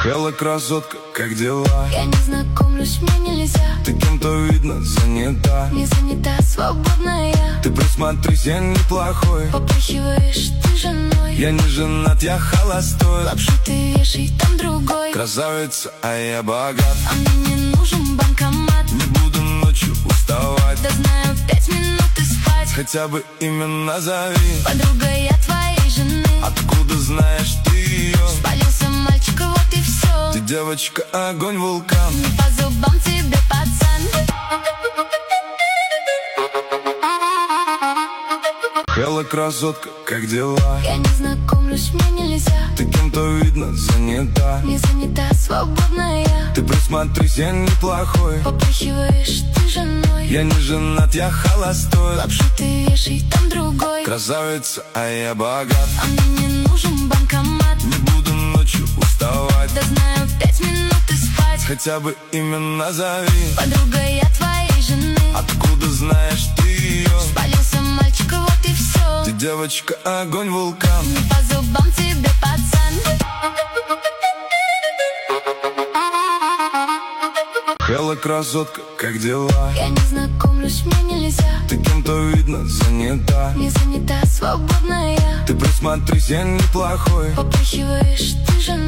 Хэлло, красотка, как дела? Я не знакомлюсь, мне нельзя. Ты кем-то, видно, занята. Не занята, свободная я. Ты присмотрись, я неплохой. Попахиваешь ты женой. Я не женат, я холостой. Лапшу ты вешай, там другой. Красавица, а я богат. А мне не нужен банкомат. Не буду ночью уставать. Да знаю, 5 минут и спать. Хотя бы имя назови. Подруга я твоей жены. Откуда знаешь ты ее? Спалился мальчик, вот и все. Ты девочка, огонь, вулкан. Не по зубам тебе, пацан. Хэлло, красотка, как дела? Я не знакомлюсь, мне нельзя. Ты кем-то, видно, занята. Не занята, свободная я. Ты присмотрись, я неплохой. Попахиваешь ты женой. Я не женат, я холостой. Лапшу ты вешай, там другой. Красавица, а я богат. А мне не нужен банкомат. Не буду ночью уставать. Да знаю, 5 минут и спать. Хотя бы имя назови. Подруга я твоей жены. Откуда знаешь ты ее? Спалился мальчик, вот и все. Ты девочка, огонь, вулкан. Не по зубам тебе, пацан. Хэлло, красотка, как дела? Я не знакомлюсь, мне нельзя. Ты кем-то, видно, занята. Не занята, свободная я. Ты присмотрись, я неплохой. Попахиваешь ты женой.